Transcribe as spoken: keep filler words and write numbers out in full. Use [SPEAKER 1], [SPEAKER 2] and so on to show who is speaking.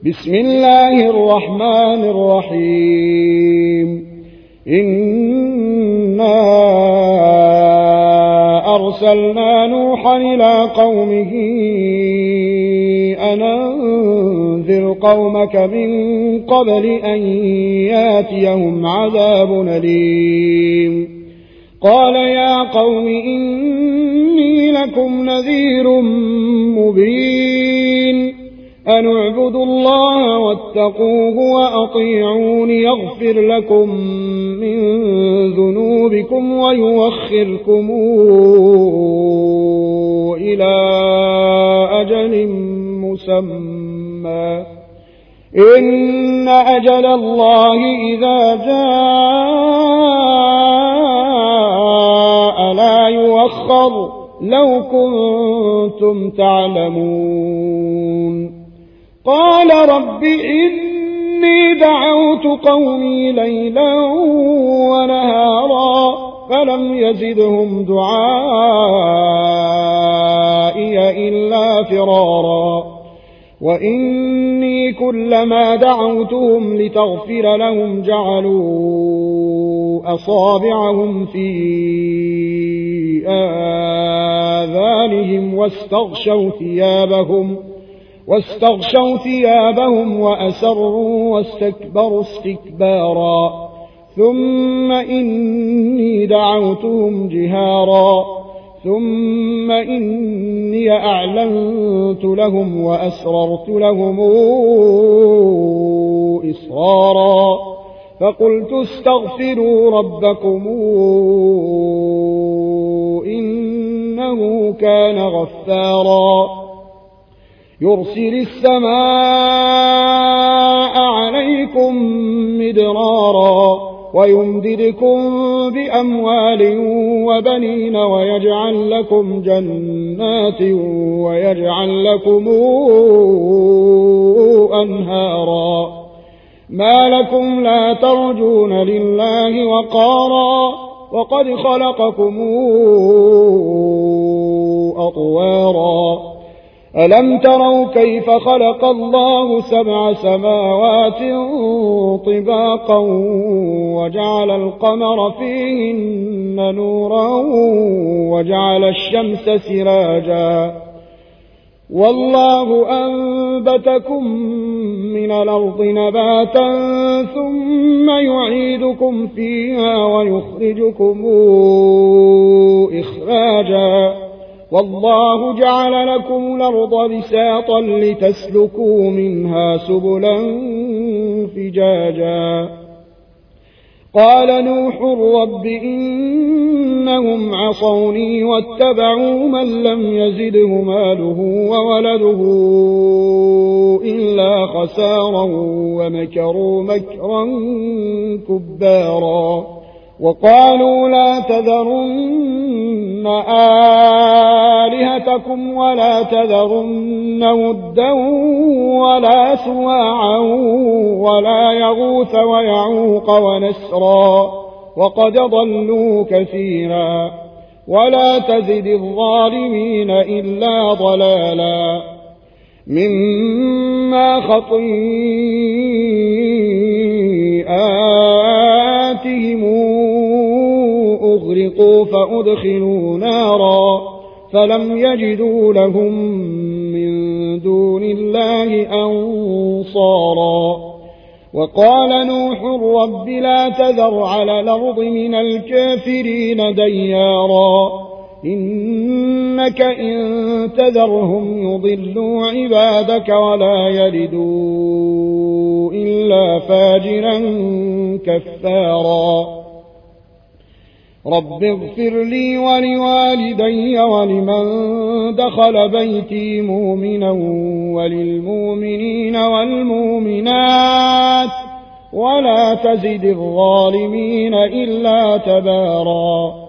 [SPEAKER 1] بسم الله الرحمن الرحيم إنا أرسلنا نوحا إلى قومه أن أنذر قومك من قبل أن ياتيهم عذاب أليم قال يا قوم إني لكم نذير مبين أن اعبدوا الله واتقوه وأطيعون يغفر لكم من ذنوبكم ويوخركم إلى أجل مسمى إن أجل الله إذا جاء لا يؤخر لو كنتم تعلمون قال رب إني دعوت قومي ليلا ونهارا فلم يزدهم دعائي إلا فرارا وإني كلما دعوتهم لتغفر لهم جعلوا أصابعهم في آذانهم واستغشوا ثيابهم واستغشوا ثيابهم وأسروا واستكبروا استكبارا ثم إني دعوتهم جهارا ثم إني أعلنت لهم وأسررت لهم إسرارا فقلت استغفروا ربكم إنه كان غفارا يرسل السماء عليكم مدرارا ويمددكم بأموال وبنين ويجعل لكم جنات ويجعل لكم أنهارا ما لكم لا ترجون لله وقارا وقد خلقكم أطوارا ألم تروا كيف خلق الله سبع سماوات طباقا وجعل القمر فيهن نورا وجعل الشمس سراجا والله أنبتكم من الأرض نباتا ثم يعيدكم فيها ويخرجكم إخراجا والله جعل لكم الأرض بساطا لتسلكوا منها سبلا فجاجا قال نوح رب إنهم عصوني واتبعوا من لم يزده ماله وولده إلا خسارا ومكروا مكرا كبارا وقالوا لا تذرن آلهتكم ولا تذرن ودا ولا سواعا ولا يغوث ويعوق ونسرا وقد ضلوا كثيرا ولا تزد الظالمين إلا ضلالا مما خطيئاتهم أغرقوا فأدخلوا نارا فلم يجدوا لهم من دون الله أنصارا وقال نوح رب لا تذر على الأرض من الكافرين ديارا إنك إن تذرهم يضلوا عبادك ولا يلدوا إلا فاجرا كفارا رب اغفر لي ولوالدي ولمن دخل بيتي مؤمنا وللمؤمنين والمؤمنات ولا تزد الظالمين إلا تبارا